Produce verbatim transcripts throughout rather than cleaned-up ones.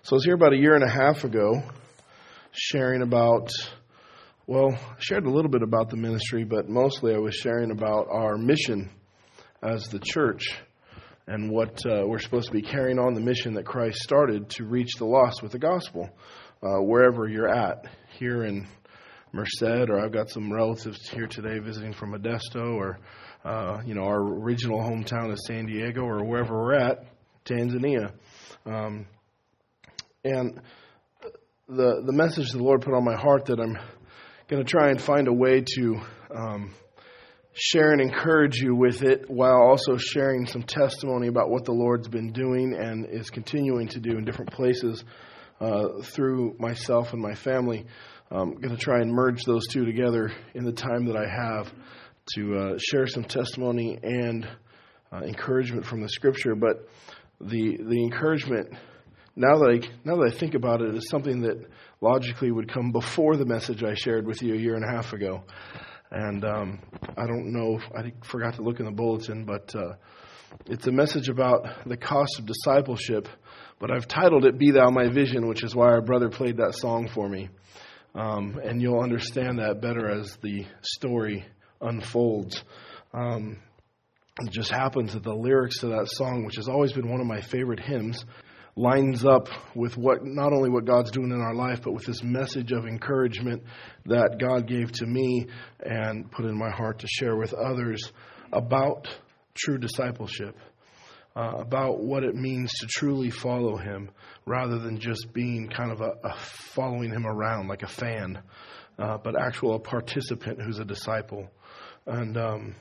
So I was here about a year and a half ago sharing about, well, I shared a little bit about the ministry, but mostly I was sharing about our mission as the church and what uh, we're supposed to be carrying on the mission that Christ started to reach the lost with the gospel, uh, wherever you're at, here in Merced, or I've got some relatives here today visiting from Modesto, or, uh, you know, our original hometown is San Diego, or wherever we're at, Tanzania. Um, and the the message the Lord put on my heart that I'm going to try and find a way to um, share and encourage you with it, while also sharing some testimony about what the Lord's been doing and is continuing to do in different places uh, through myself and my family. I'm going to try and merge those two together in the time that I have to uh, share some testimony and uh, encouragement from the Scripture. But the the encouragement, now that I now that I think about it, is something that logically would come before the message I shared with you a year and a half ago. And um, I don't know if I forgot to look in the bulletin, but uh, it's a message about the cost of discipleship. But I've titled it "Be Thou My Vision," which is why our brother played that song for me. Um, and you'll understand that better as the story unfolds. Um, it just happens that the lyrics to that song, which has always been one of my favorite hymns, lines up with what not only what God's doing in our life, but with this message of encouragement that God gave to me and put in my heart to share with others about true discipleship, uh, about what it means to truly follow Him, rather than just being kind of a, a following Him around like a fan, uh, but actual a participant who's a disciple. And um,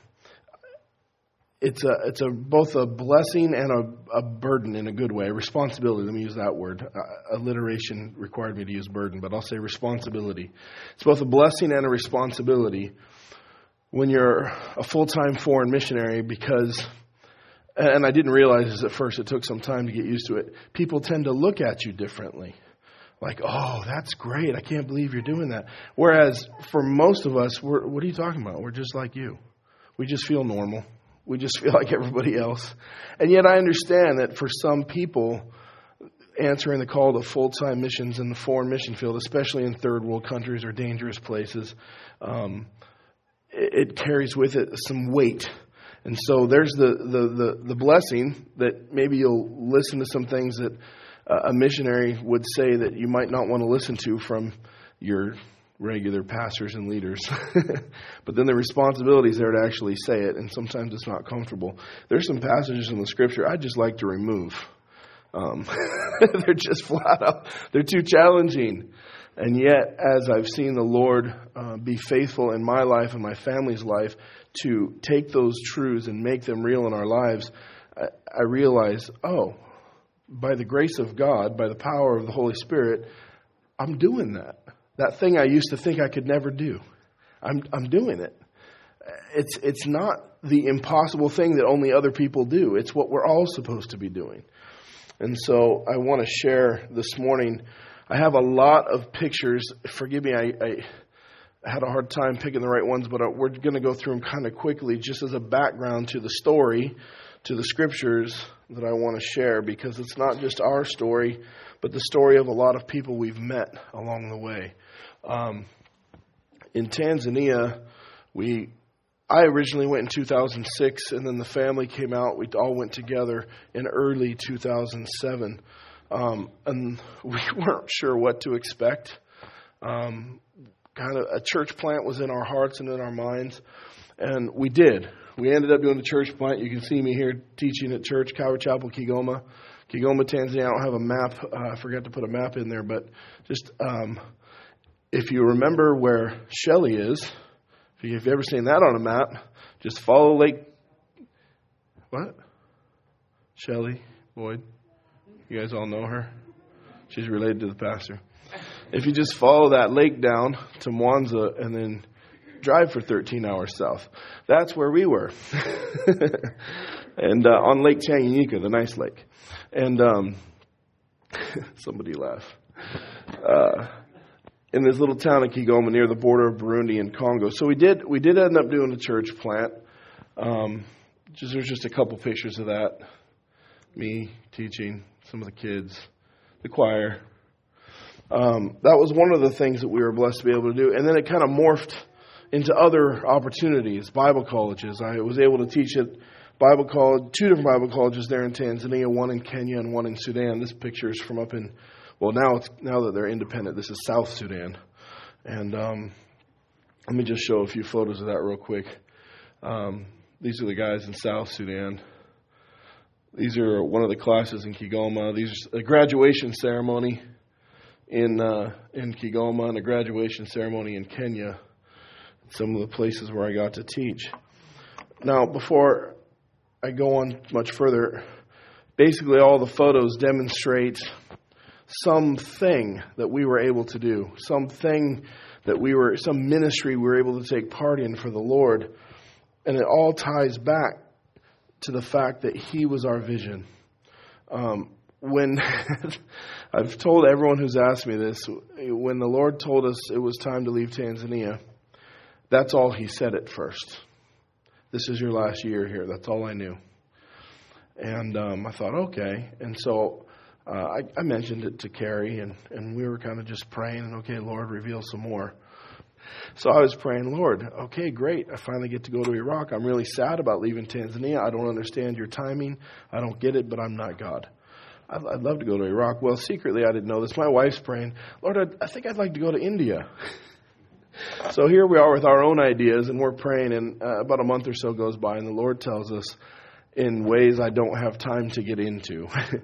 it's a it's a both a blessing and a, a burden in a good way. Responsibility. Let me use that word. Uh, alliteration required me to use burden, but I'll say responsibility. It's both a blessing and a responsibility when you're a full-time foreign missionary, because, and I didn't realize this at first, it took some time to get used to it, people tend to look at you differently. Like, oh, that's great. I can't believe you're doing that. Whereas for most of us, we're, what are you talking about? We're just like you. We just feel normal. We just feel like everybody else. And yet I understand that for some people, answering the call to full-time missions in the foreign mission field, especially in third world countries or dangerous places, um, it, it carries with it some weight. And so there's the, the, the, the blessing that maybe you'll listen to some things that uh, a missionary would say that you might not want to listen to from your regular pastors and leaders. But then the responsibility is there to actually say it, and sometimes it's not comfortable. There's some passages in the Scripture I'd just like to remove. Um, they're just flat out, they're too challenging. And yet, as I've seen the Lord uh, be faithful in my life and my family's life to take those truths and make them real in our lives, I, I realize, oh, by the grace of God, by the power of the Holy Spirit, I'm doing that. That thing I used to think I could never do, I'm I'm doing it. It's it's not the impossible thing that only other people do. It's what we're all supposed to be doing. And so I want to share this morning. I have a lot of pictures. Forgive me, I, I had a hard time picking the right ones, but we're going to go through them kind of quickly just as a background to the story, to the Scriptures that I want to share, because it's not just our story, but the story of a lot of people we've met along the way. Um, in Tanzania, we I originally went in two thousand six, and then the family came out. We all went together in early two thousand seven, um, and we weren't sure what to expect. Um, kind of a church plant was in our hearts and in our minds, and we did. We ended up doing the church plant. You can see me here teaching at church, Calvary Chapel, Kigoma. Kigoma, Tanzania. I don't have a map. Uh, I forgot to put a map in there, but just um, if you remember where Shelley is, if you've ever seen that on a map, just follow Lake. What? Shelley Boyd. You guys all know her. She's related to the pastor. If you just follow that lake down to Mwanza and then drive for thirteen hours south, that's where we were. And uh, on Lake Tanganyika, the nice lake. And um, somebody laugh. Uh, in this little town of Kigoma near the border of Burundi and Congo. So we did we did end up doing a church plant. Um, just, there's just a couple pictures of that. Me teaching, some of the kids, the choir. Um, that was one of the things that we were blessed to be able to do. And then it kind of morphed into other opportunities, Bible colleges. I was able to teach at Bible college, two different Bible colleges there in Tanzania, one in Kenya and one in Sudan. This picture is from up in, well, now it's now that they're independent, this is South Sudan. And um, let me just show a few photos of that real quick. Um, these are the guys in South Sudan. These are one of the classes in Kigoma. These are a graduation ceremony in uh, in Kigoma and a graduation ceremony in Kenya. Some of the places where I got to teach. Now, before I go on much further, basically all the photos demonstrate something that we were able to do, something that we were, some ministry we were able to take part in for the Lord. And it all ties back to the fact that He was our vision. Um, when I've told everyone who's asked me this, when the Lord told us it was time to leave Tanzania, that's all He said at first. This is your last year here. That's all I knew. And um, I thought, okay. And so uh, I, I mentioned it to Carrie, and, and we were kind of just praying, and okay, Lord, reveal some more. So I was praying, Lord, okay, great. I finally get to go to Iraq. I'm really sad about leaving Tanzania. I don't understand your timing. I don't get it, but I'm not God. I'd, I'd love to go to Iraq. Well, secretly, I didn't know this. My wife's praying, Lord, I, I think I'd like to go to India. So here we are with our own ideas, and we're praying, and uh, about a month or so goes by, and the Lord tells us in ways I don't have time to get into,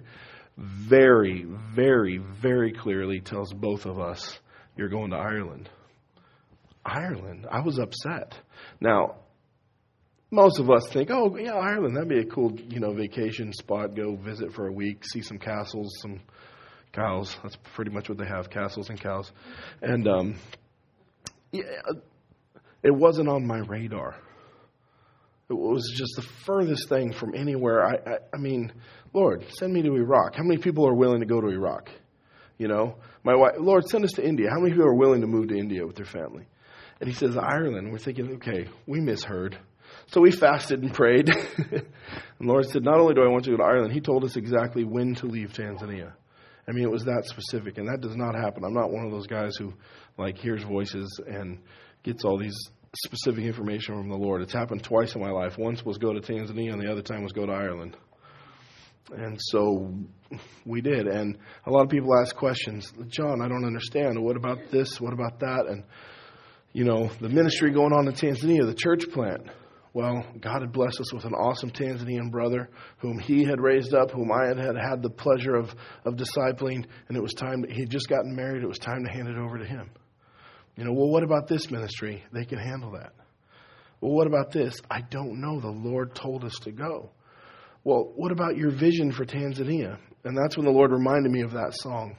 very, very, very clearly tells both of us, you're going to Ireland. Ireland? I was upset. Now, most of us think, oh, yeah, Ireland, that'd be a cool, you know, vacation spot, go visit for a week, see some castles, some cows. That's pretty much what they have, castles and cows. And, um... Yeah, it wasn't on my radar. It was just the furthest thing from anywhere. I, I, I mean, Lord, send me to Iraq. How many people are willing to go to Iraq? You know, my wife, Lord, send us to India. How many people are willing to move to India with their family? And He says, Ireland. We're thinking, okay, we misheard. So we fasted and prayed. And the Lord said, not only do I want you to go to Ireland, He told us exactly when to leave Tanzania. I mean, it was that specific, and that does not happen. I'm not one of those guys who, like, hears voices and gets all these specific information from the Lord. It's happened twice in my life. Once was go to Tanzania, and the other time was go to Ireland. And so we did. And a lot of people ask questions. John, I don't understand. What about this? What about that? And, you know, the ministry going on in Tanzania, the church plant. Well, God had blessed us with an awesome Tanzanian brother whom He had raised up, whom I had had, had the pleasure of, of discipling, and it was time, to, he had just gotten married, it was time to hand it over to him. You know, well, what about this ministry? They can handle that. Well, what about this? I don't know. The Lord told us to go. Well, what about your vision for Tanzania? And that's when the Lord reminded me of that song.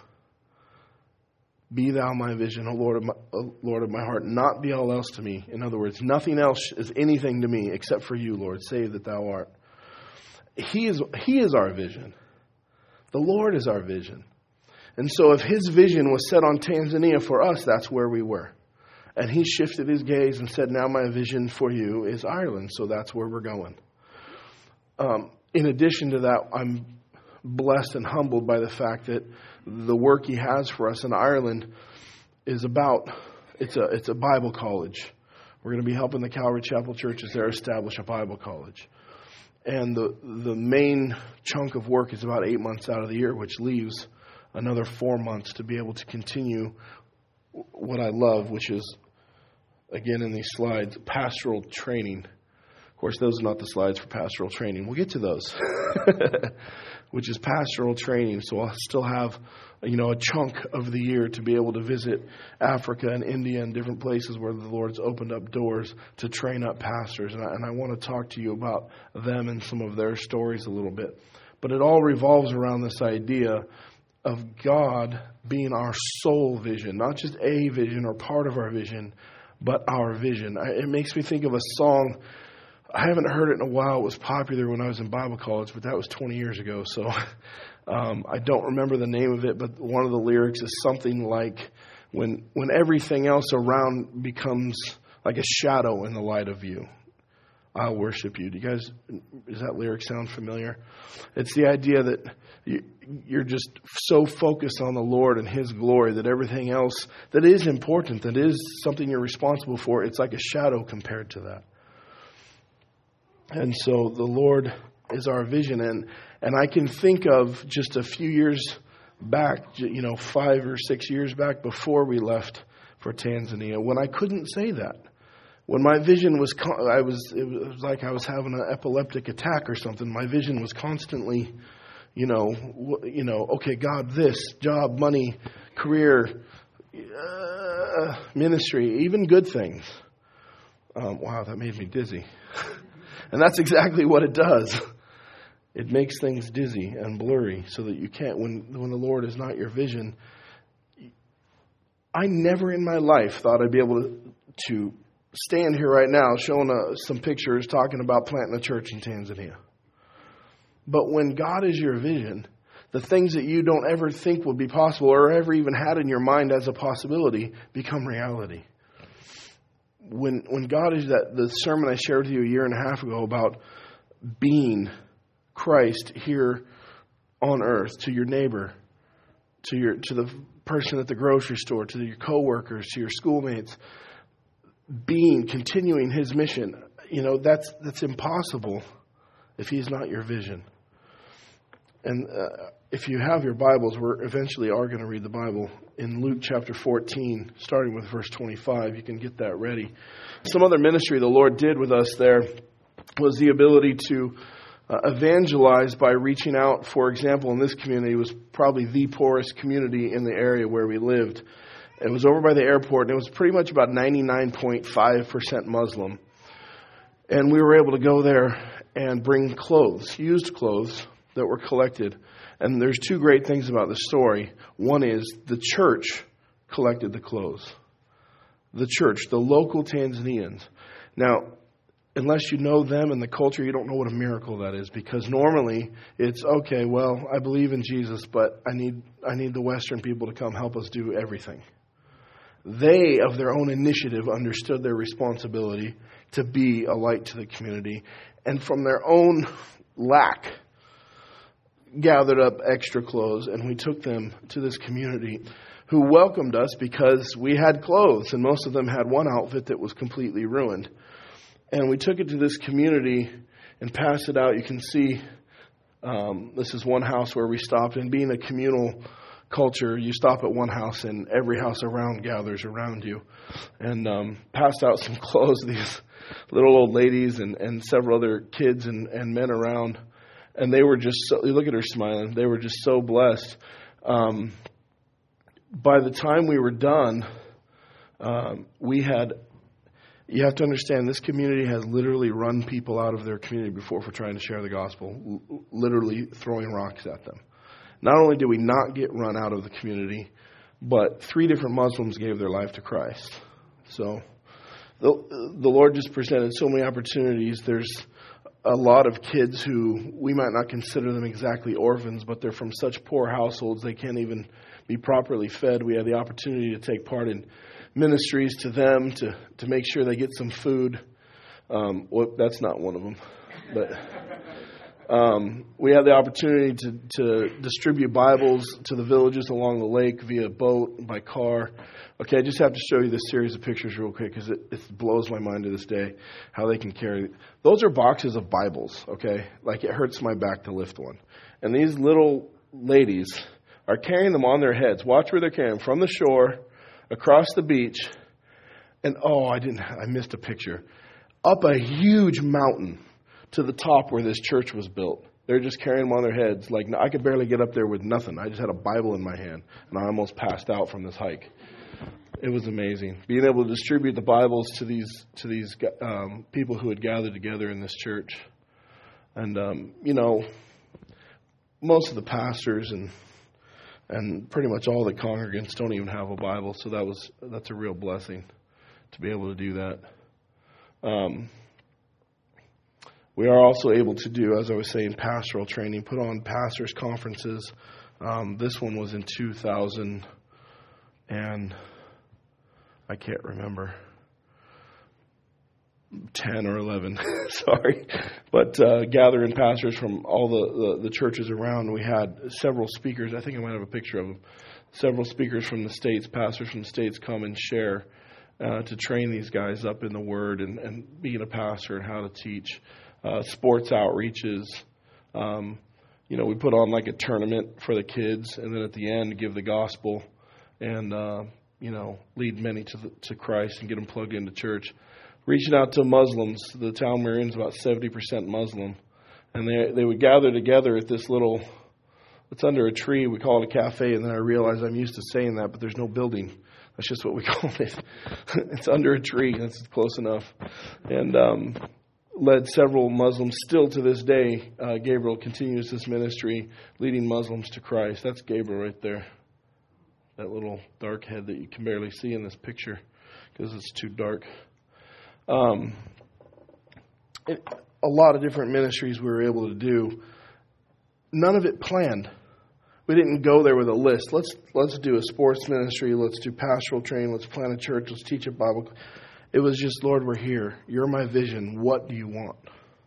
Be thou my vision, O Lord of my, O Lord of my heart, not be all else to me. In other words, nothing else is anything to me except for you, Lord, save that thou art. He is, he is our vision. The Lord is our vision. And so if His vision was set on Tanzania for us, that's where we were. And He shifted His gaze and said, now my vision for you is Ireland, so that's where we're going. Um, in addition to that, I'm blessed and humbled by the fact that the work He has for us in Ireland is about, it's a it's a Bible college. We're going to be helping the Calvary Chapel churches there establish a Bible college. And the the main chunk of work is about eight months out of the year, which leaves another four months to be able to continue what I love, which is, again in these slides, pastoral training. Of course, those are not the slides for pastoral training. We'll get to those. Which is pastoral training. So I'll still have, you know, a chunk of the year to be able to visit Africa and India and different places where the Lord's opened up doors to train up pastors. And I, and I want to talk to you about them and some of their stories a little bit. But it all revolves around this idea of God being our sole vision, not just a vision or part of our vision, but our vision. It makes me think of a song. I haven't heard it in a while. It was popular when I was in Bible college, but that was twenty years ago. So um, I don't remember the name of it, but one of the lyrics is something like, when when everything else around becomes like a shadow in the light of you, I'll worship you. Do you guys, does that lyric sound familiar? It's the idea that you, you're just so focused on the Lord and His glory that everything else that is important, that is something you're responsible for, it's like a shadow compared to that. And so the Lord is our vision. And, and I can think of just a few years back, you know, five or six years back before we left for Tanzania, when I couldn't say that. When my vision was, I was, it was like I was having an epileptic attack or something. My vision was constantly, you know, you know, okay, God, this, job, money, career, uh, ministry, even good things. Um, wow, that made me dizzy. And that's exactly what it does. It makes things dizzy and blurry so that you can't, when, when the Lord is not your vision. I never in my life thought I'd be able to, to stand here right now showing uh, some pictures talking about planting a church in Tanzania. But when God is your vision, the things that you don't ever think would be possible or ever even had in your mind as a possibility become reality. When when God is that, the sermon I shared with you a year and a half ago about being Christ here on earth to your neighbor, to your to the person at the grocery store, to your coworkers, to your schoolmates, being, continuing His mission, you know, that's that's impossible if He's not your vision. And uh, if you have your Bibles, we're eventually are going to read the Bible in Luke chapter fourteen, starting with verse twenty-five. You can get that ready. Some other ministry the Lord did with us there was the ability to uh, evangelize by reaching out. For example, in this community, it was probably the poorest community in the area where we lived. It was over by the airport, and it was pretty much about ninety-nine point five percent Muslim. And we were able to go there and bring clothes, used clothes that were collected. And there's two great things about the story. One is the church collected the clothes. The church, the local Tanzanians. Now, unless you know them and the culture, you don't know what a miracle that is. Because normally it's, okay, well, I believe in Jesus, but I need I need the Western people to come help us do everything. They, of their own initiative, understood their responsibility to be a light to the community. And from their own lack, gathered up extra clothes, and we took them to this community who welcomed us because we had clothes, and most of them had one outfit that was completely ruined. And we took it to this community and passed it out. You can see um, this is one house where we stopped, and being a communal culture, you stop at one house and every house around gathers around you. And um, passed out some clothes to these little old ladies and, and several other kids and, and men around. And they were just so, you look at her smiling, they were just so blessed. Um, by the time we were done, um, we had, you have to understand, this community has literally run people out of their community before for trying to share the gospel, l- literally throwing rocks at them. Not only did we not get run out of the community, but three different Muslims gave their life to Christ. So the, the Lord just presented so many opportunities. There's a lot of kids who we might not consider them exactly orphans, but they're from such poor households they can't even be properly fed. We had the opportunity to take part in ministries to them to, to make sure they get some food. Um, well, that's not one of them, but um, we had the opportunity to, to distribute Bibles to the villages along the lake via boat, by car. Okay, I just have to show you this series of pictures real quick because it, it blows my mind to this day how they can carry. Those are boxes of Bibles, okay? Like, it hurts my back to lift one. And these little ladies are carrying them on their heads. Watch where they're carrying them. From the shore, across the beach, and oh, I didn't, I missed a picture. Up a huge mountain to the top where this church was built. They're just carrying them on their heads. Like, I could barely get up there with nothing. I just had a Bible in my hand, and I almost passed out from this hike. It was amazing. Being able to distribute the Bibles to these to these um, people who had gathered together in this church. And, um, you know, most of the pastors and and pretty much all the congregants don't even have a Bible. So that was that's a real blessing to be able to do that. Um, we are also able to do, as I was saying, pastoral training, put on pastors' conferences. Um, this one was in two thousand and I can't remember. ten or eleven, sorry, but uh, gathering pastors from all the, the, the churches around. We had several speakers. I think I might have a picture of them. Several speakers from the States, pastors from the States come and share uh, to train these guys up in the Word and, and being a pastor and how to teach. Uh, sports outreaches. Um, you know, we put on like a tournament for the kids, and then at the end give the gospel and, uh, you know, lead many to the, to Christ and get them plugged into church. Reaching out to Muslims. The town we're in is about seventy percent Muslim. And they they would gather together at this little, it's under a tree. We call it a cafe. And then I realized I'm used to saying that, but there's no building. That's just what we call it. It's under a tree. That's close enough. And um, led several Muslims. Still to this day, uh, Gabriel continues this ministry, leading Muslims to Christ. That's Gabriel right there. That little dark head that you can barely see in this picture because it's too dark. Um, it, a lot of different ministries we were able to do. None of it planned. We didn't go there with a list. Let's let's do a sports ministry. Let's do pastoral training. Let's plant a church. Let's teach a Bible. It was just, Lord, we're here. You're my vision. What do you want?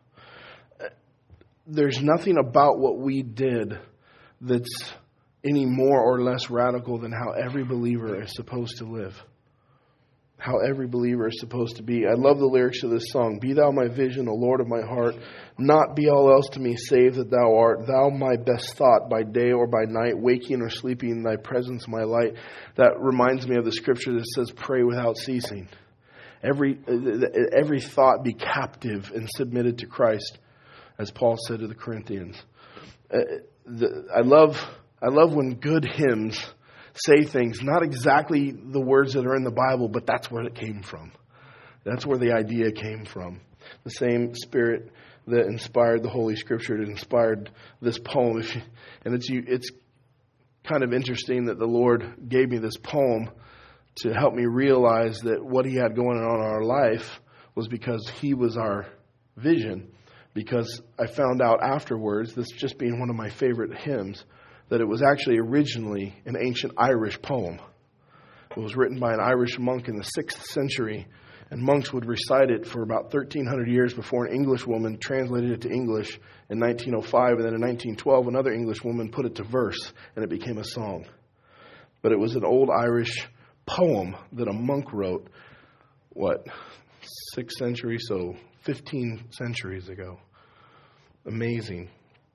There's nothing about what we did that's any more or less radical than how every believer is supposed to live. How every believer is supposed to be. I love the lyrics of this song. Be thou my vision, O Lord of my heart. Not be all else to me, save that thou art. Thou my best thought by day or by night. Waking or sleeping, thy presence my light. That reminds me of the scripture that says, pray without ceasing. Every every thought be captive and submitted to Christ, as Paul said to the Corinthians. Uh, the, I love I love when good hymns say things, not exactly the words that are in the Bible, but that's where it came from. That's where the idea came from. The same Spirit that inspired the Holy Scripture, that inspired this poem. If you, and it's it's kind of interesting that the Lord gave me this poem to help me realize that what He had going on in our life was because He was our vision. Because I found out afterwards, this just being one of my favorite hymns, that it was actually originally an ancient Irish poem. It was written by an Irish monk in the sixth century, and monks would recite it for about thirteen hundred years before an English woman translated it to English in nineteen oh five, and then in nineteen twelve another English woman put it to verse, and it became a song. But it was an old Irish poem that a monk wrote, what, sixth century, so fifteen centuries ago. Amazing.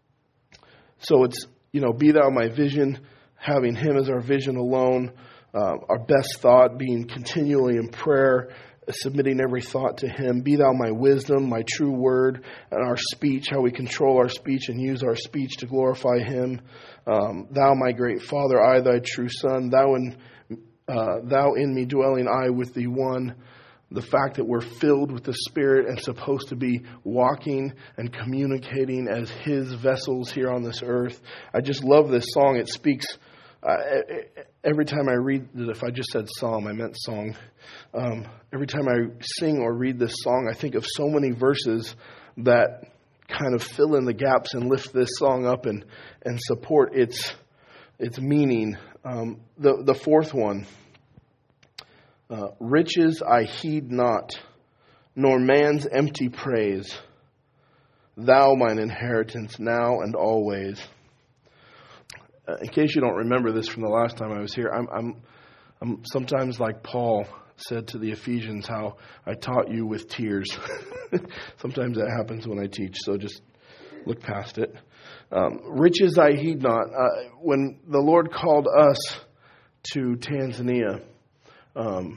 So it's, you know, be thou my vision, having Him as our vision alone, uh, our best thought, being continually in prayer, submitting every thought to Him. Be thou my wisdom, my true word, and our speech, how we control our speech and use our speech to glorify Him. Um, thou my great Father, I thy true Son, thou in, uh, thou in me dwelling, I with thee one. The fact that we're filled with the Spirit and supposed to be walking and communicating as His vessels here on this earth. I just love this song. It speaks, uh, every time I read it, if I just said psalm, I meant song. Um, every time I sing or read this song, I think of so many verses that kind of fill in the gaps and lift this song up and, and support its its meaning. Um, the, the fourth one. Uh, riches I heed not, nor man's empty praise. Thou mine inheritance now and always. Uh, in case you don't remember this from the last time I was here, I'm, I'm, I'm sometimes like Paul said to the Ephesians, how I taught you with tears. Sometimes that happens when I teach, so just look past it. Um, riches I heed not. Uh, when the Lord called us to Tanzania, Um,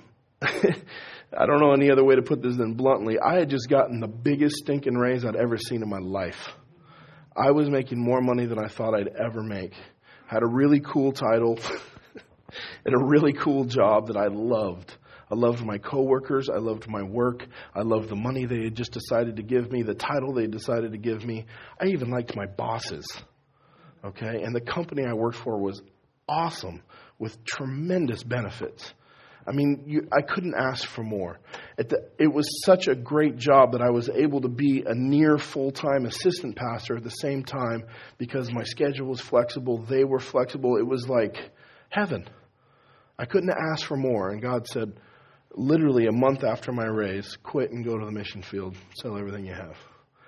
I don't know any other way to put this than bluntly. I had just gotten the biggest stinking raise I'd ever seen in my life. I was making more money than I thought I'd ever make. Had a really cool title and a really cool job that I loved. I loved my coworkers. I loved my work. I loved the money they had just decided to give me, the title they decided to give me. I even liked my bosses. Okay, and the company I worked for was awesome with tremendous benefits. I mean, you, I couldn't ask for more. At the, it was such a great job that I was able to be a near full-time assistant pastor at the same time because my schedule was flexible. They were flexible. It was like heaven. I couldn't ask for more. And God said, literally a month after my raise, quit and go to the mission field, sell everything you have.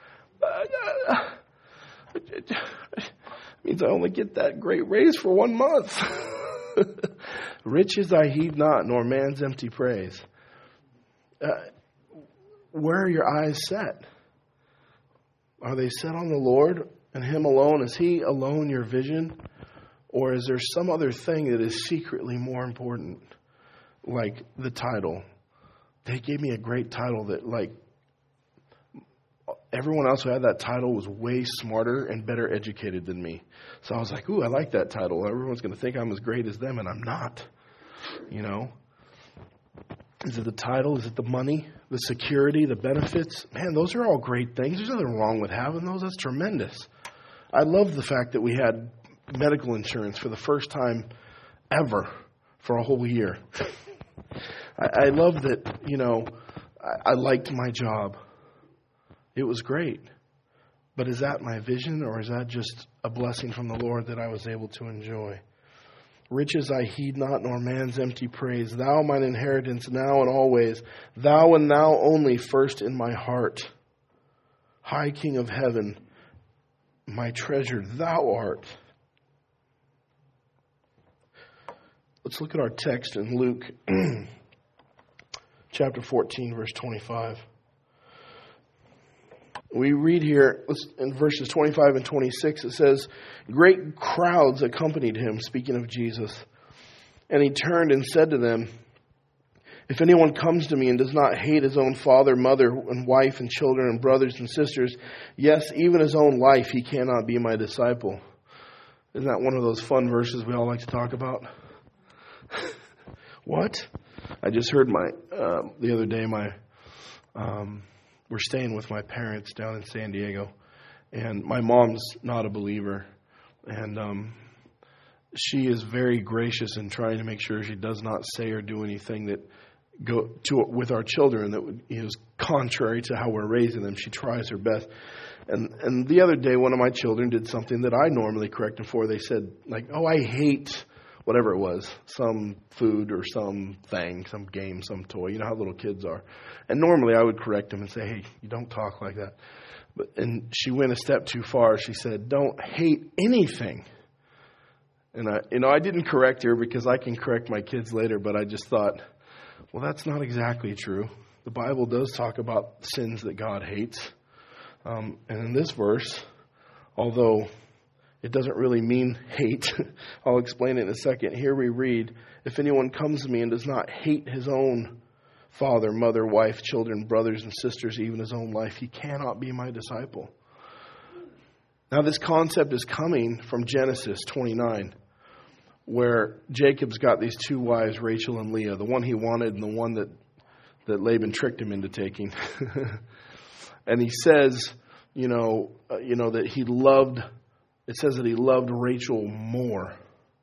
It means I only get that great raise for one month. Riches I heed not, nor man's empty praise. Uh, where are your eyes set? Are they set on the Lord and Him alone? Is He alone your vision? Or is there some other thing that is secretly more important? Like the title. They gave me a great title that, like, everyone else who had that title was way smarter and better educated than me. So I was like, ooh, I like that title. Everyone's going to think I'm as great as them, and I'm not. You know? Is it the title? Is it the money? The security? The benefits? Man, those are all great things. There's nothing wrong with having those. That's tremendous. I love the fact that we had medical insurance for the first time ever for a whole year. I, I love that, you know, I, I liked my job. It was great. But is that my vision, or is that just a blessing from the Lord that I was able to enjoy? Riches I heed not, nor man's empty praise. Thou mine inheritance now and always. Thou and thou only first in my heart. High King of heaven, my treasure thou art. Let's look at our text in Luke chapter fourteen, verse twenty-five. We read here in verses twenty-five and twenty-six, it says, great crowds accompanied him, speaking of Jesus. And he turned and said to them, if anyone comes to me and does not hate his own father, mother, and wife, and children, and brothers and sisters, yes, even his own life, he cannot be my disciple. Isn't that one of those fun verses we all like to talk about? What? I just heard my, uh, the other day, my... Um, We're staying with my parents down in San Diego, and my mom's not a believer, and um, she is very gracious in trying to make sure she does not say or do anything that go to with our children that is contrary to how we're raising them. She tries her best, and and the other day, one of my children did something that I normally correct them for. They said, like, "Oh, I hate." Whatever it was, some food or some thing, some game, some toy. You know how little kids are. And normally I would correct them and say, hey, you don't talk like that. But and she went a step too far. She said, don't hate anything. And I, you know, I didn't correct her because I can correct my kids later, but I just thought, well, that's not exactly true. The Bible does talk about sins that God hates. Um, and in this verse, although it doesn't really mean hate. I'll explain it in a second. Here we read, if anyone comes to me and does not hate his own father, mother, wife, children, brothers and sisters, even his own life, he cannot be my disciple. Now this concept is coming from Genesis twenty-nine, where Jacob's got these two wives, Rachel and Leah, the one he wanted and the one that, that Laban tricked him into taking. And he says, you know, uh, you know, that he loved It says that he loved Rachel more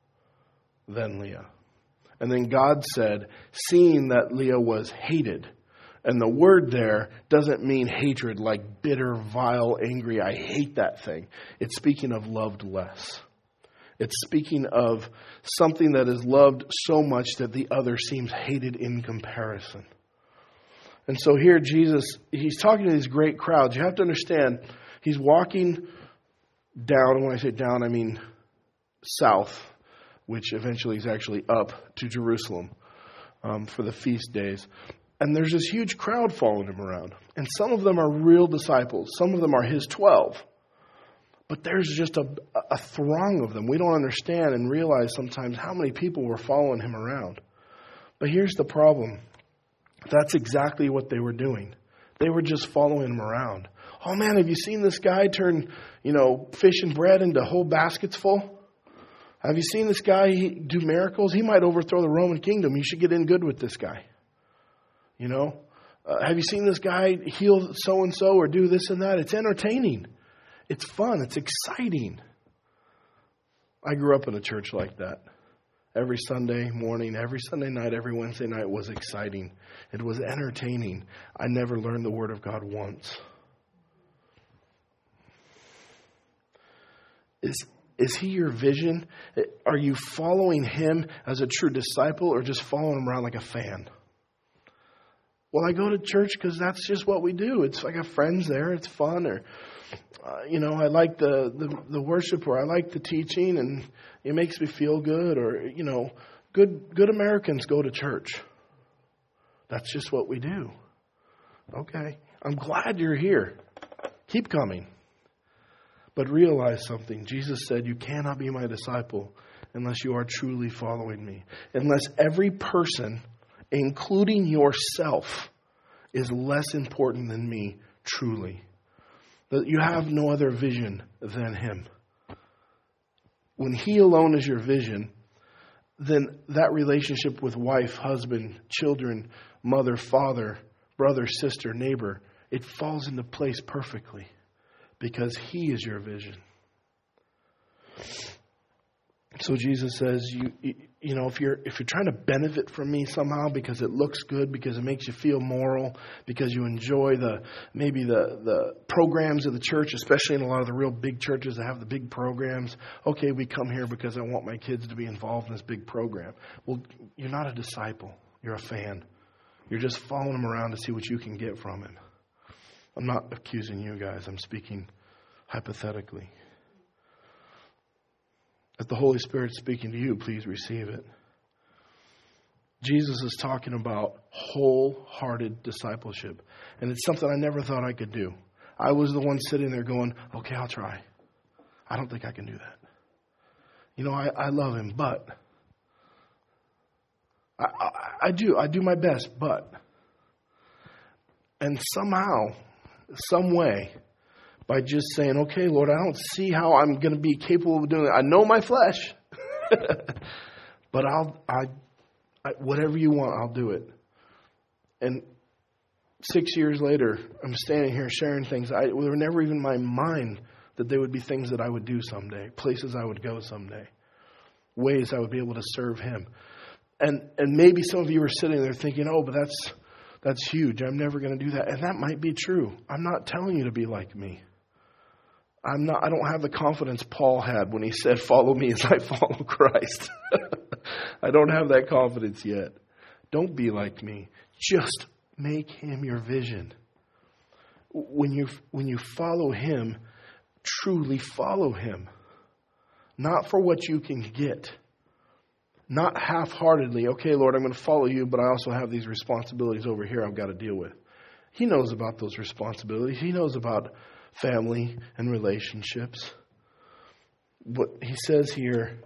than Leah. And then God said, seeing that Leah was hated, and the word there doesn't mean hatred like bitter, vile, angry, I hate that thing. It's speaking of loved less. It's speaking of something that is loved so much that the other seems hated in comparison. And so here Jesus, he's talking to these great crowds. You have to understand, he's walking down, and when I say down, I mean south, which eventually is actually up to Jerusalem um, for the feast days. And there's this huge crowd following him around. And some of them are real disciples. Some of them are his twelve. But there's just a, a throng of them. We don't understand and realize sometimes how many people were following him around. But here's the problem. That's exactly what they were doing. They were just following him around. Oh man, have you seen this guy turn, you know, fish and bread into whole baskets full? Have you seen this guy do miracles? He might overthrow the Roman kingdom. You should get in good with this guy. You know, uh, have you seen this guy heal so-and-so or do this and that? It's entertaining. It's fun. It's exciting. I grew up in a church like that. Every Sunday morning, every Sunday night, every Wednesday night was exciting. It was entertaining. I never learned the Word of God once. Is is he your vision? Are you following him as a true disciple or just following him around like a fan? Well, I go to church because that's just what we do. It's like I have friends there. It's fun. Or, uh, you know, I like the, the, the worship, or I like the teaching and it makes me feel good. Or, you know, good, good Americans go to church. That's just what we do. Okay. I'm glad you're here. Keep coming. But realize something. Jesus said, you cannot be my disciple unless you are truly following me. Unless every person, including yourself, is less important than me, truly. That you have no other vision than him. When he alone is your vision, then that relationship with wife, husband, children, mother, father, brother, sister, neighbor, it falls into place perfectly because he is your vision. So Jesus says, you you know, if you're if you're trying to benefit from me somehow because it looks good, because it makes you feel moral, because you enjoy the maybe the, the programs of the church, especially in a lot of the real big churches that have the big programs. Okay, we come here because I want my kids to be involved in this big program. Well, you're not a disciple. You're a fan. You're just following him around to see what you can get from him. I'm not accusing you guys. I'm speaking hypothetically. If the Holy Spirit's speaking to you, please receive it. Jesus is talking about wholehearted discipleship. And it's something I never thought I could do. I was the one sitting there going, okay, I'll try. I don't think I can do that. You know, I, I love him, but I, I, I do. I do my best, but. And somehow, some way, by just saying, okay, Lord, I don't see how I'm going to be capable of doing it. I know my flesh, but I'll, I, I, whatever you want, I'll do it. And six years later, I'm standing here sharing things. I, they were never even in my mind that they would be things that I would do someday, places I would go someday, ways I would be able to serve him. And and maybe some of you are sitting there thinking, oh, but that's that's huge. I'm never going to do that. And that might be true. I'm not telling you to be like me. I'm not, I don't have the confidence Paul had when he said, follow me as I follow Christ. I don't have that confidence yet. Don't be like me. Just make him your vision. When you, when you follow him, truly follow him. Not for what you can get. Not half-heartedly, okay, Lord, I'm going to follow you, but I also have these responsibilities over here I've got to deal with. He knows about those responsibilities. He knows about family and relationships. But he says here,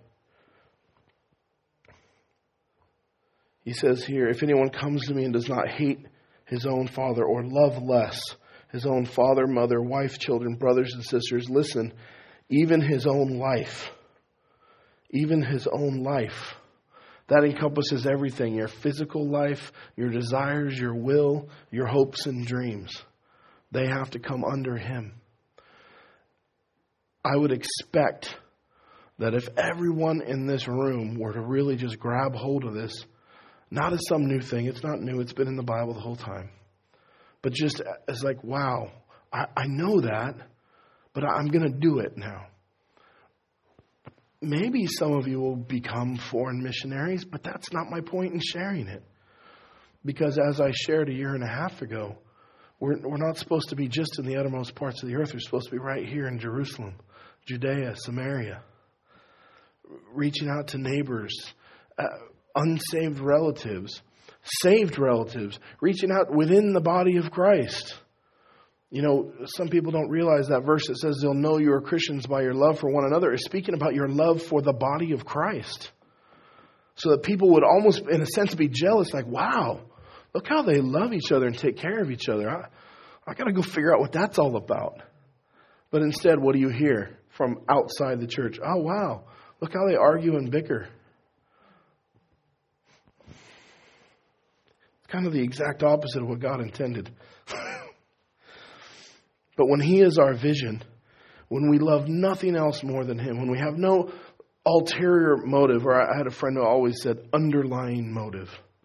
he says here, if anyone comes to me and does not hate his own father or love less his own father, mother, wife, children, brothers and sisters, listen, even his own life, even his own life, that encompasses everything, your physical life, your desires, your will, your hopes and dreams. They have to come under him. I would expect that if everyone in this room were to really just grab hold of this, not as some new thing, it's not new, it's been in the Bible the whole time, but just as like, wow, I, I know that, but I'm going to do it now. Maybe some of you will become foreign missionaries, but that's not my point in sharing it. Because as I shared a year and a half ago, we're, we're not supposed to be just in the uttermost parts of the earth. We're supposed to be right here in Jerusalem, Judea, Samaria, reaching out to neighbors, uh, unsaved relatives, saved relatives, reaching out within the body of Christ. You know, some people don't realize that verse that says they'll know you are Christians by your love for one another is speaking about your love for the body of Christ. So that people would almost, in a sense, be jealous, like, wow, look how they love each other and take care of each other. I, I got to go figure out what that's all about. But instead, what do you hear from outside the church? Oh, wow, look how they argue and bicker. It's kind of the exact opposite of what God intended. But when he is our vision, when we love nothing else more than him, when we have no ulterior motive, or I had a friend who always said underlying motive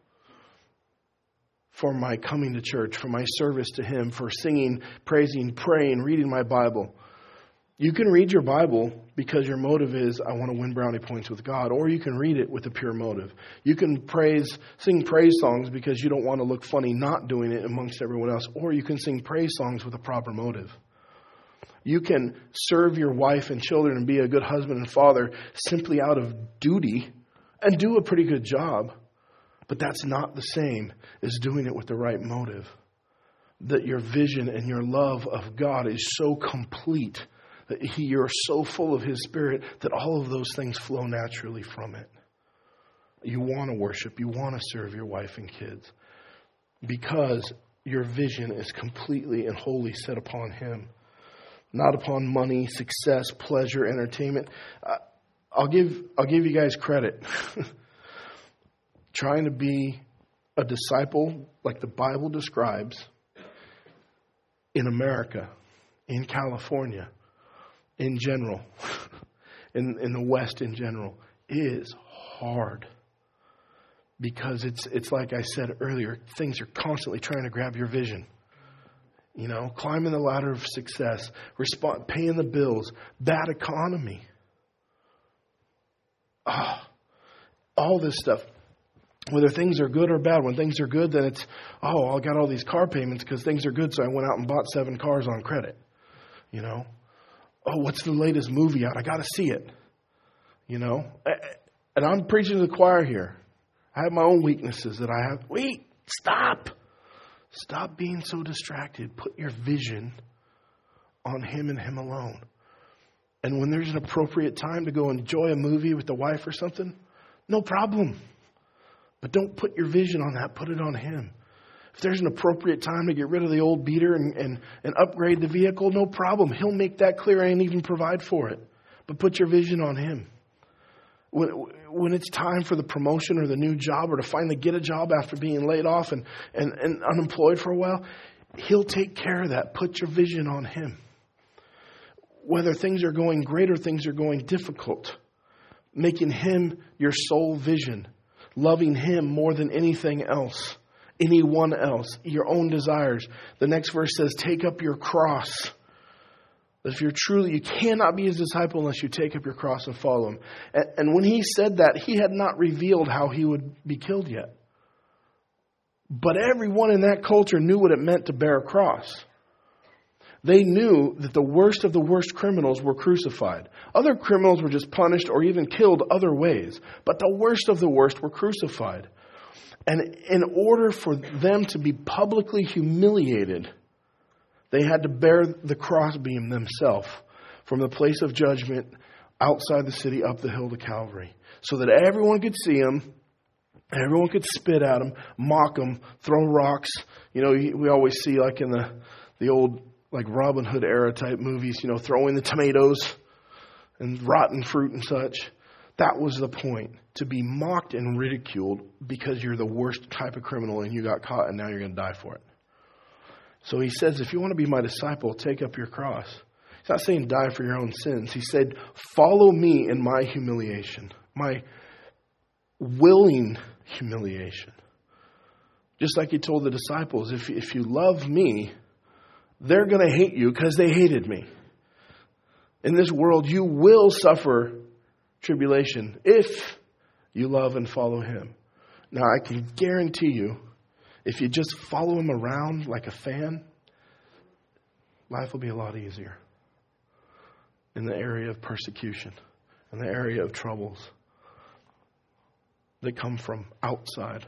for my coming to church, for my service to him, for singing, praising, praying, reading my Bible. You can read your Bible because your motive is, I want to win brownie points with God, or you can read it with a pure motive. You can praise, sing praise songs because you don't want to look funny not doing it amongst everyone else, or you can sing praise songs with a proper motive. You can serve your wife and children and be a good husband and father simply out of duty and do a pretty good job, but that's not the same as doing it with the right motive. That your vision and your love of God is so complete that he, you're so full of His Spirit that all of those things flow naturally from it. You want to worship. You want to serve your wife and kids because your vision is completely and wholly set upon Him, not upon money, success, pleasure, entertainment. Uh, I'll give I'll give you guys credit. Trying to be a disciple like the Bible describes in America, in California, in general, in, in the West in general, is hard. Because it's it's like I said earlier, things are constantly trying to grab your vision. You know, climbing the ladder of success, respond, paying the bills, bad economy. Ah, all this stuff. Whether things are good or bad. When things are good, then it's, oh, I got all these car payments because things are good, so I went out and bought seven cars on credit. You know? Oh, what's the latest movie out? I got to see it. You know? And I'm preaching to the choir here. I have my own weaknesses that I have. Wait, stop. Stop being so distracted. Put your vision on Him and Him alone. And when there's an appropriate time to go enjoy a movie with the wife or something, no problem. But don't put your vision on that. Put it on Him. If there's an appropriate time to get rid of the old beater and, and, and upgrade the vehicle, no problem. He'll make that clear and even provide for it. But put your vision on Him. When, when it's time for the promotion or the new job or to finally get a job after being laid off and, and, and unemployed for a while, He'll take care of that. Put your vision on Him. Whether things are going great or things are going difficult, making Him your sole vision. Loving Him more than anything else, anyone else, your own desires. The next verse says, take up your cross. If you're truly, you cannot be His disciple unless you take up your cross and follow Him. And, and when He said that, He had not revealed how He would be killed yet. But everyone in that culture knew what it meant to bear a cross. They knew that the worst of the worst criminals were crucified. Other criminals were just punished or even killed other ways. But the worst of the worst were crucified. And in order for them to be publicly humiliated, they had to bear the crossbeam themselves from the place of judgment outside the city up the hill to Calvary. So that everyone could see Him. Everyone could spit at Him, mock Him, throw rocks. You know, we always see like in the, the old like Robin Hood era type movies, you know, throwing the tomatoes and rotten fruit and such. That was the point, to be mocked and ridiculed because you're the worst type of criminal and you got caught and now you're going to die for it. So He says, if you want to be my disciple, take up your cross. He's not saying die for your own sins. He said, follow me in my humiliation, my willing humiliation. Just like He told the disciples, if, if you love me, they're going to hate you because they hated me. In this world, you will suffer tribulation if you love and follow Him. Now, I can guarantee you, if you just follow Him around like a fan, life will be a lot easier in the area of persecution, in the area of troubles that come from outside.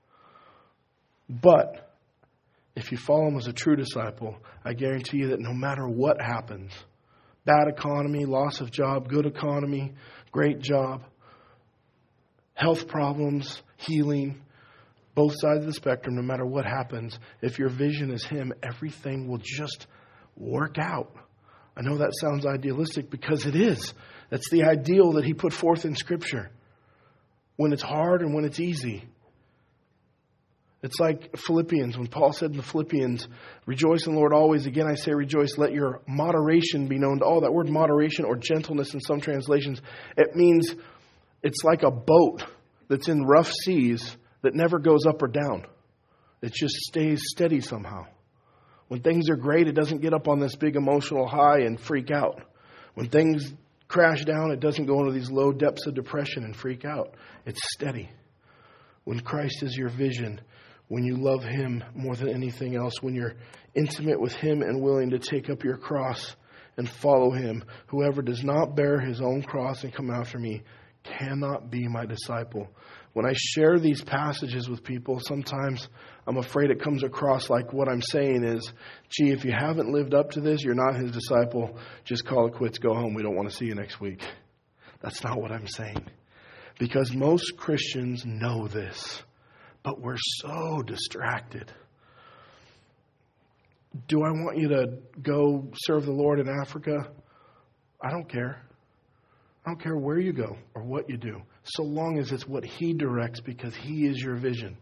But if you follow Him as a true disciple, I guarantee you that no matter what happens, bad economy, loss of job, good economy, great job, health problems, healing, both sides of the spectrum, no matter what happens, if your vision is Him, everything will just work out. I know that sounds idealistic because it is. That's the ideal that He put forth in Scripture. When it's hard and when it's easy. It's like Philippians, when Paul said in the Philippians, rejoice in the Lord always. Again, I say rejoice. Let your moderation be known to all. That word moderation or gentleness in some translations, it means it's like a boat that's in rough seas that never goes up or down. It just stays steady somehow. When things are great, it doesn't get up on this big emotional high and freak out. When things crash down, it doesn't go into these low depths of depression and freak out. It's steady. When Christ is your vision, when you love Him more than anything else, when you're intimate with Him and willing to take up your cross and follow Him, whoever does not bear his own cross and come after me cannot be my disciple. When I share these passages with people, sometimes I'm afraid it comes across like what I'm saying is, gee, if you haven't lived up to this, you're not His disciple. Just call it quits, go home. We don't want to see you next week. That's not what I'm saying. Because most Christians know this, but we're so distracted. Do I want you to go serve the Lord in Africa? I don't care. I don't care where you go or what you do, so long as it's what He directs, because He is your vision.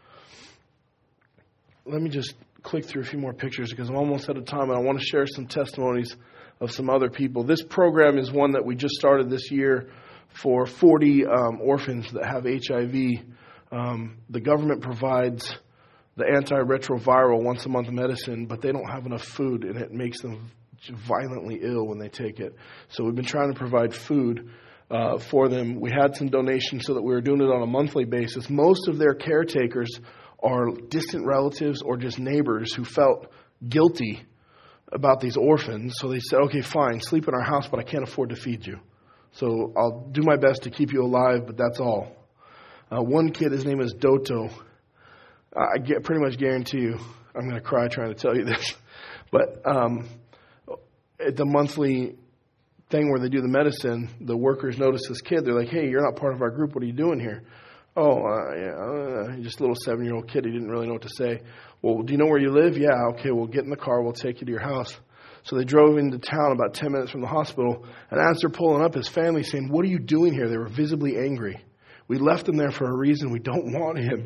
Let me just click through a few more pictures because I'm almost out of time, and I want to share some testimonies of some other people. This program is one that we just started this year for forty um, orphans that have H I V. Um, the government provides the antiretroviral once a month medicine, but they don't have enough food, and it makes them violently ill when they take it. So we've been trying to provide food uh, for them. We had some donations so that we were doing it on a monthly basis. Most of their caretakers are distant relatives or just neighbors who felt guilty about these orphans. So they said, okay, fine, sleep in our house, but I can't afford to feed you. So I'll do my best to keep you alive, but that's all. Uh, one kid, his name is Doto. I get, pretty much guarantee you, I'm going to cry trying to tell you this, but um, at the monthly thing where they do the medicine, the workers notice this kid. They're like, hey, you're not part of our group. What are you doing here? Oh, uh, yeah, uh, just a little seven-year-old kid. He didn't really know what to say. Well, do you know where you live? Yeah, okay, we'll get in the car. We'll take you to your house. So they drove into town about ten minutes from the hospital. And as they're pulling up, his family saying, what are you doing here? They were visibly angry. We left him there for a reason. We don't want him.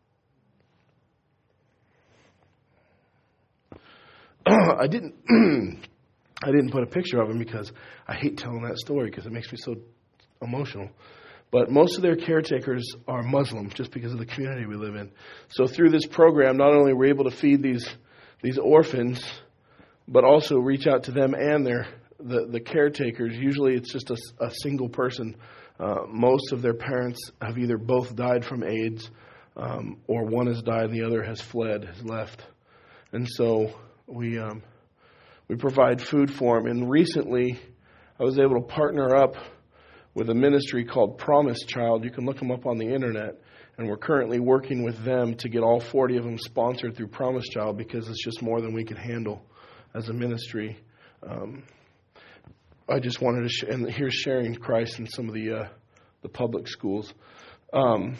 I didn't... I didn't put a picture of him because I hate telling that story because it makes me so emotional. But most of their caretakers are Muslim just because of the community we live in. So through this program, not only were we able to feed these these orphans, but also reach out to them and their the, the caretakers. Usually it's just a, a single person. Uh, most of their parents have either both died from AIDS um, or one has died and the other has fled, has left. And so we... Um, We provide food for them. And recently, I was able to partner up with a ministry called Promise Child. You can look them up on the internet. And we're currently working with them to get all forty of them sponsored through Promise Child because it's just more than we can handle as a ministry. Um, I just wanted to, sh- and here's sharing Christ in some of the uh, the public schools. Um,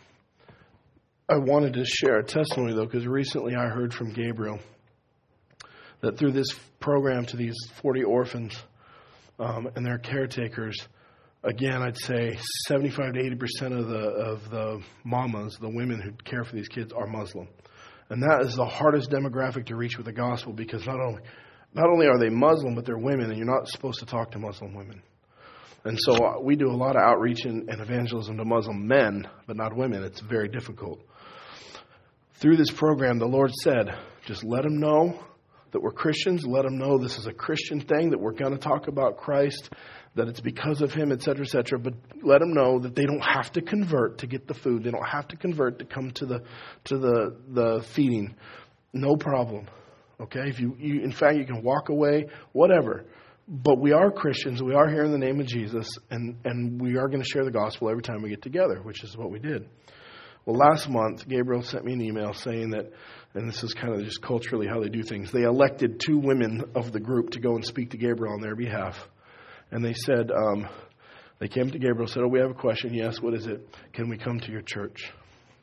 I wanted to share a testimony, though, because recently I heard from Gabriel that through this program to these forty orphans um, and their caretakers, again, I'd say seventy-five to eighty percent of the of the mamas, the women who care for these kids, are Muslim. And that is the hardest demographic to reach with the gospel because not only not only are they Muslim, but they're women, and you're not supposed to talk to Muslim women. And so uh, we do a lot of outreach and, and evangelism to Muslim men, but not women. It's very difficult. Through this program, the Lord said, just let them know that we're Christians, let them know this is a Christian thing, that we're going to talk about Christ, that it's because of Him, et cetera, et cetera. But let them know that they don't have to convert to get the food. They don't have to convert to come to the to the, the feeding. No problem. Okay? If you, you, in fact, you can walk away, whatever. But we are Christians. We are here in the name of Jesus, and, and we are going to share the gospel every time we get together, which is what we did. Well, last month, Gabriel sent me an email saying that, and this is kind of just culturally how they do things, they elected two women of the group to go and speak to Gabriel on their behalf. And they said, um, they came to Gabriel and said, oh, we have a question. Yes, what is it? Can we come to your church?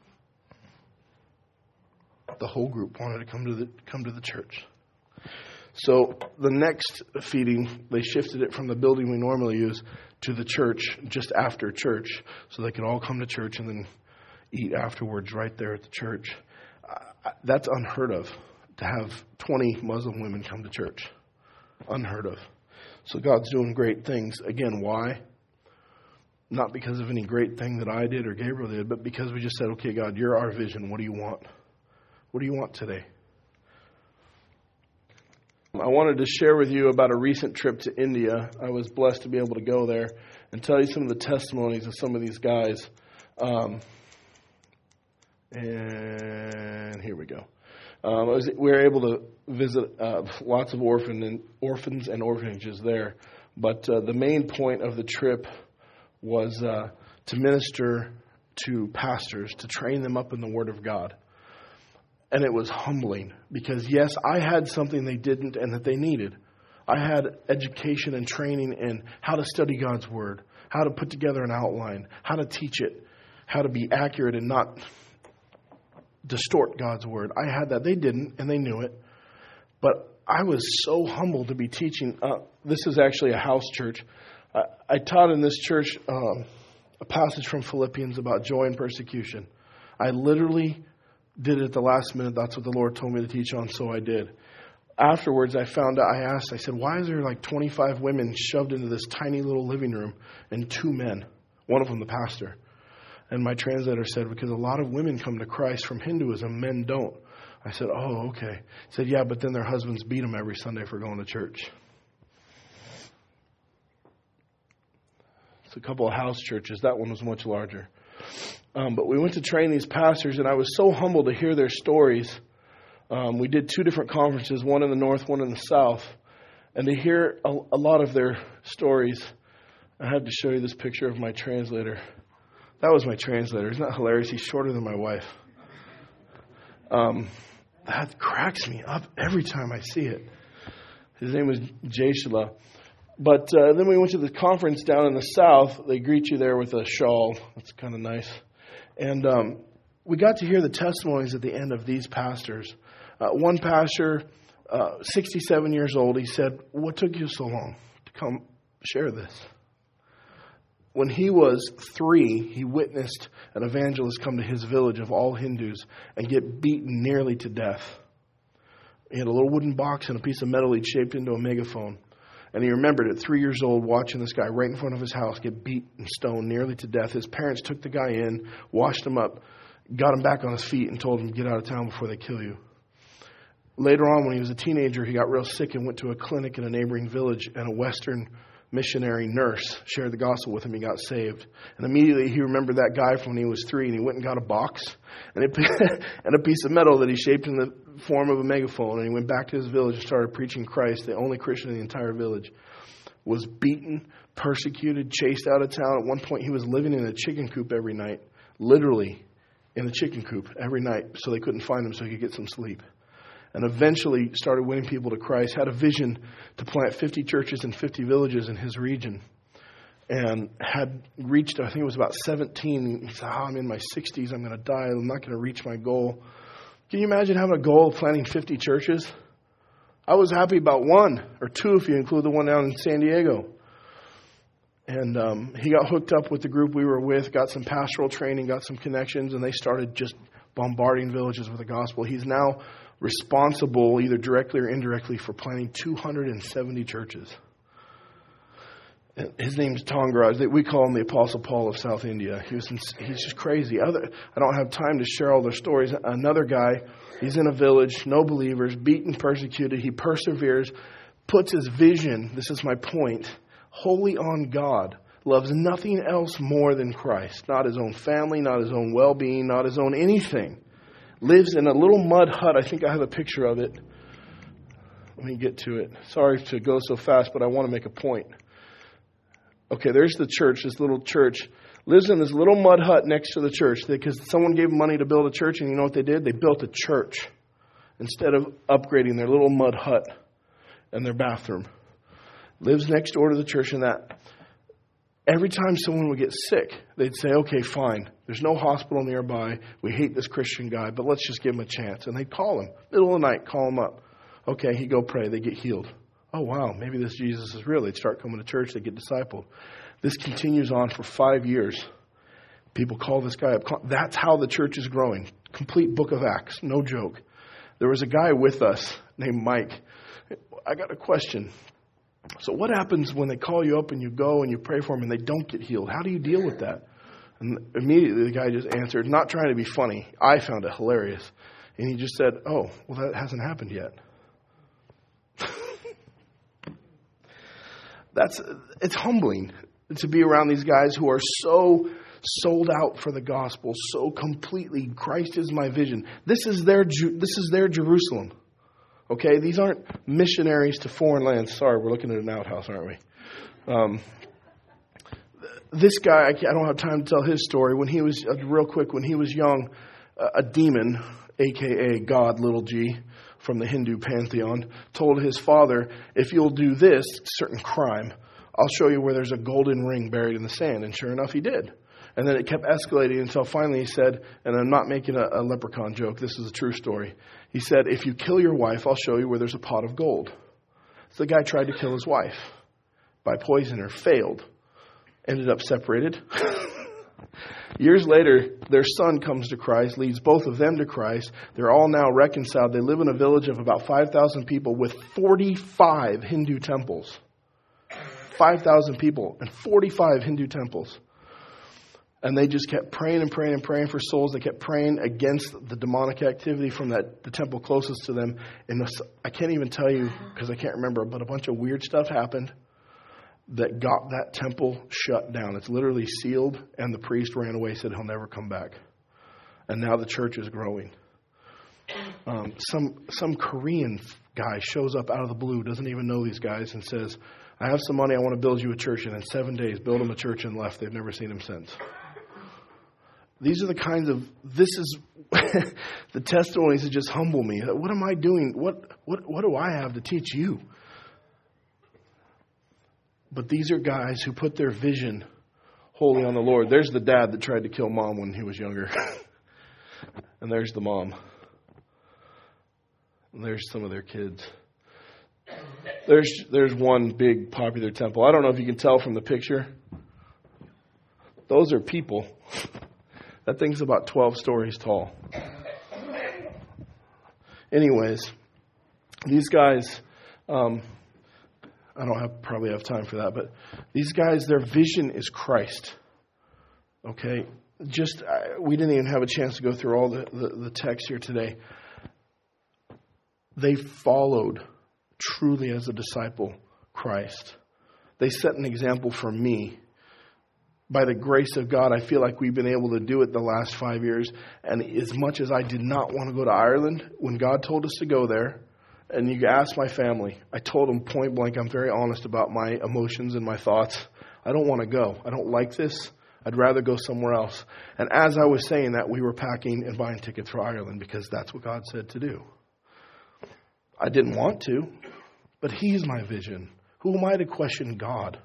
The whole group wanted to come to the come to the church. So the next feeding, they shifted it from the building we normally use to the church just after church so they could all come to church and then eat afterwards right there at the church. Uh, that's unheard of, to have twenty Muslim women come to church. Unheard of. So God's doing great things. Again, why? Not because of any great thing that I did or Gabriel did, but because we just said, okay, God, you're our vision. What do you want? What do you want today? I wanted to share with you about a recent trip to India. I was blessed to be able to go there and tell you some of the testimonies of some of these guys. Um, and here we go. Um, I was, we were able to visit uh, lots of orphan and, orphans and orphanages there. But uh, the main point of the trip was uh, to minister to pastors, to train them up in the Word of God. And it was humbling because, yes, I had something they didn't and that they needed. I had education and training in how to study God's Word, how to put together an outline, how to teach it, how to be accurate and not distort God's Word. I had that. They didn't, and they knew it. But I was so humbled to be teaching. Uh, this is actually a house church. I, I taught in this church um, a passage from Philippians about joy and persecution. I literally did it at the last minute. That's what the Lord told me to teach on, so I did. Afterwards, I found out, I asked, I said, why is there like twenty-five women shoved into this tiny little living room and two men, one of them the pastor? And my translator said, because a lot of women come to Christ from Hinduism, men don't. I said, oh, okay. He said, yeah, but then their husbands beat them every Sunday for going to church. It's a couple of house churches. That one was much larger. Um, but we went to train these pastors, and I was so humbled to hear their stories. Um, we did two different conferences, one in the north, one in the south. And to hear a, a lot of their stories, I had to show you this picture of my translator. That was my translator. Isn't that hilarious? He's shorter than my wife. Um, that cracks me up every time I see it. His name was Jayshala. But uh, then we went to the conference down in the south. They greet you there with a shawl. That's kind of nice. And um, we got to hear the testimonies at the end of these pastors. Uh, one pastor, uh, sixty-seven years old, he said, what took you so long to come share this? When he was three, he witnessed an evangelist come to his village of all Hindus and get beaten nearly to death. He had a little wooden box and a piece of metal he'd shaped into a megaphone. And he remembered at three years old watching this guy right in front of his house get beat and stoned nearly to death. His parents took the guy in, washed him up, got him back on his feet, and told him, get out of town before they kill you. Later on, when he was a teenager, he got real sick and went to a clinic in a neighboring village, and a Western missionary nurse shared the gospel with him. He got saved. And immediately he remembered that guy from when he was three, and he went and got a box and a, and a piece of metal that he shaped in the form of a megaphone, and he went back to his village and started preaching Christ. The only Christian in the entire village was beaten, persecuted, chased out of town. At one point, he was living in a chicken coop every night, literally in a chicken coop every night, so they couldn't find him so he could get some sleep. And eventually started winning people to Christ, had a vision to plant fifty churches in fifty villages in his region, and had reached, I think it was about seventeen. He said, oh, I'm in my sixties, I'm going to die, I'm not going to reach my goal. Can you imagine having a goal of planting fifty churches? I was happy about one, or two if you include the one down in San Diego. And um, he got hooked up with the group we were with, got some pastoral training, got some connections, and they started just bombarding villages with the gospel. He's now responsible, either directly or indirectly, for planting two hundred seventy churches. His name's Tangaraj. We call him the Apostle Paul of South India. He was, he's just crazy. Other, I don't have time to share all their stories. Another guy, he's in a village, no believers, beaten, persecuted. He perseveres, puts his vision, this is my point, wholly on God. Loves nothing else more than Christ. Not his own family, not his own well-being, not his own anything. Lives in a little mud hut. I think I have a picture of it. Let me get to it. Sorry to go so fast, but I want to make a point. Okay, there's the church, this little church. Lives in this little mud hut next to the church because someone gave them money to build a church, and you know what they did? They built a church instead of upgrading their little mud hut and their bathroom. Lives next door to the church, and that every time someone would get sick, they'd say, okay, fine. There's no hospital nearby. We hate this Christian guy, but let's just give him a chance. And they'd call him. Middle of the night, call him up. Okay, he'd go pray. They get healed. Oh, wow, maybe this Jesus is real. They'd start coming to church. They get discipled. This continues on for five years. People call this guy up. That's how the church is growing. Complete book of Acts. No joke. There was a guy with us named Mike. I got a question. So what happens when they call you up and you go and you pray for them and they don't get healed? How do you deal with that? And immediately the guy just answered, not trying to be funny. I found it hilarious. And he just said, oh, well, that hasn't happened yet. That's it's humbling to be around these guys who are so sold out for the gospel, so completely, Christ is my vision. This is their this is their Jerusalem. Okay, these aren't missionaries to foreign lands. Sorry, we're looking at an outhouse, aren't we? Um, this guy, I don't have time to tell his story. When he was, uh, real quick, when he was young, uh, a demon, a k a. God, little g, from the Hindu pantheon, told his father, if you'll do this certain crime, I'll show you where there's a golden ring buried in the sand. And sure enough, he did. And then it kept escalating until finally he said, and I'm not making a, a leprechaun joke, this is a true story. He said, if you kill your wife, I'll show you where there's a pot of gold. So the guy tried to kill his wife by poisoning her, failed, ended up separated. Years later, their son comes to Christ, leads both of them to Christ. They're all now reconciled. They live in a village of about five thousand people with forty-five Hindu temples. five thousand people and forty-five Hindu temples. And they just kept praying and praying and praying for souls. They kept praying against the demonic activity from that the temple closest to them. And this, I can't even tell you because I can't remember, but a bunch of weird stuff happened that got that temple shut down. It's literally sealed, and the priest ran away, said he'll never come back. And now the church is growing. Um, some some Korean guy shows up out of the blue, doesn't even know these guys, and says, I have some money, I want to build you a church. And in seven days, build them a church and left. They've never seen him since. These are the kinds of, this is, the testimonies that just humble me. What am I doing? What, what, what do I have to teach you? But these are guys who put their vision wholly on the Lord. There's the dad that tried to kill mom when he was younger. And there's the mom. And there's some of their kids. There's there's one big popular temple. I don't know if you can tell from the picture. Those are people. That thing's about twelve stories tall. Anyways, these guys, um, I don't have probably have time for that, but these guys, their vision is Christ. Okay? Just, uh, we didn't even have a chance to go through all the, the, the text here today. They followed truly as a disciple Christ. They set an example for me. By the grace of God, I feel like we've been able to do it the last five years. And as much as I did not want to go to Ireland, when God told us to go there, and you ask my family, I told them point blank, I'm very honest about my emotions and my thoughts. I don't want to go. I don't like this. I'd rather go somewhere else. And as I was saying that, we were packing and buying tickets for Ireland because that's what God said to do. I didn't want to, but He's my vision. Who am I to question God?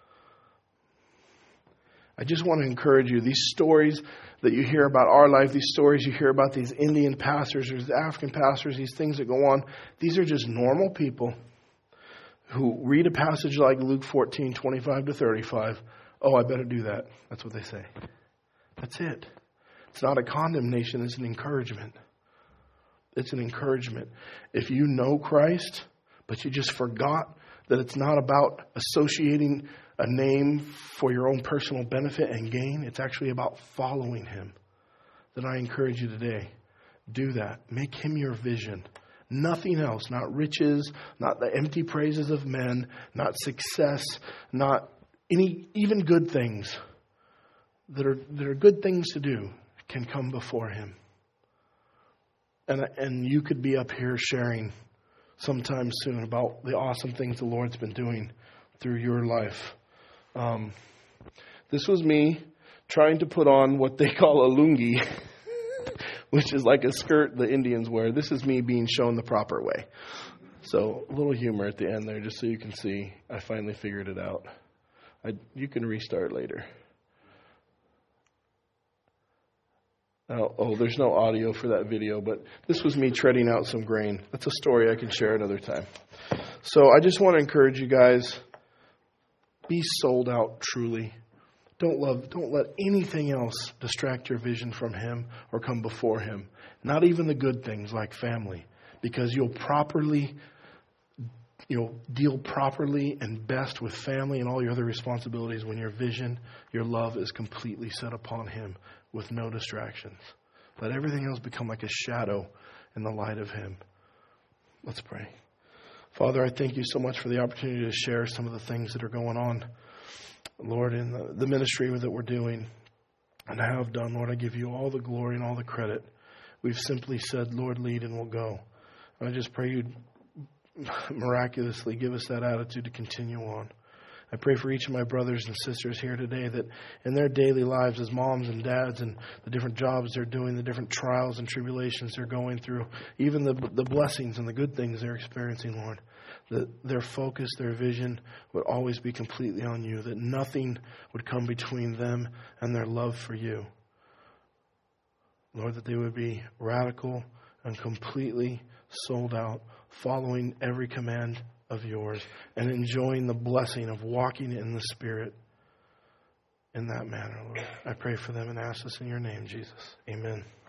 I just want to encourage you. These stories that you hear about our life, these stories you hear about these Indian pastors or these African pastors, these things that go on, these are just normal people who read a passage like Luke fourteen, twenty-five to thirty-five. Oh, I better do that. That's what they say. That's it. It's not a condemnation. It's an encouragement. It's an encouragement. If you know Christ, but you just forgot that it's not about associating a name for your own personal benefit and gain. It's actually about following Him. Then I encourage you today, do that. Make Him your vision. Nothing else. Not riches, not the empty praises of men, not success, not any even good things that are that are good things to do can come before Him. And and you could be up here sharing sometime soon about the awesome things the Lord's been doing through your life. Um, this was me trying to put on what they call a lungi, which is like a skirt the Indians wear. This is me being shown the proper way. So a little humor at the end there, just so you can see I finally figured it out. I, you can restart later. Oh, oh, there's no audio for that video, but this was me treading out some grain. That's a story I can share another time. So I just want to encourage you guys, be sold out truly. Don't love, don't let anything else distract your vision from Him or come before Him. Not even the good things like family, because you'll properly, you'll deal properly and best with family and all your other responsibilities when your vision, your love is completely set upon Him with no distractions. Let everything else become like a shadow in the light of Him. Let's pray. Father, I thank you so much for the opportunity to share some of the things that are going on, Lord, in the, the ministry that we're doing and have done. Lord, I give you all the glory and all the credit. We've simply said, Lord, lead and we'll go. And I just pray you'd miraculously give us that attitude to continue on. I pray for each of my brothers and sisters here today that in their daily lives as moms and dads and the different jobs they're doing, the different trials and tribulations they're going through, even the the blessings and the good things they're experiencing, Lord, that their focus, their vision would always be completely on you, that nothing would come between them and their love for you. Lord, that they would be radical and completely sold out, following every command of yours and enjoying the blessing of walking in the Spirit in that manner, Lord. I pray for them and ask this in your name, Jesus. Amen.